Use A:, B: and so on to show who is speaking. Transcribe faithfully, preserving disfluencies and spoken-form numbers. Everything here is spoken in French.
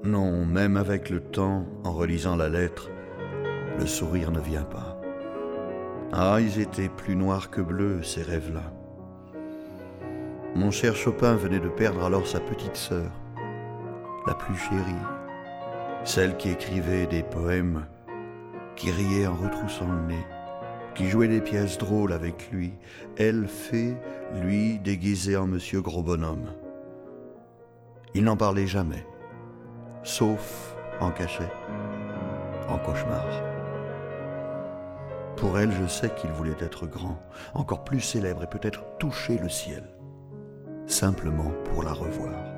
A: Non, même avec le temps, en relisant la lettre, le sourire ne vient pas. Ah, ils étaient plus noirs que bleus, ces rêves-là. Mon cher Chopin venait de perdre alors sa petite sœur, la plus chérie, celle qui écrivait des poèmes, qui riait en retroussant le nez, qui jouait des pièces drôles avec lui, elle fait, lui déguisé en monsieur gros bonhomme. Il n'en parlait jamais, sauf en cachette, en cauchemar. Pour elle, je sais qu'il voulait être grand, encore plus célèbre et peut-être toucher le ciel, simplement pour la revoir.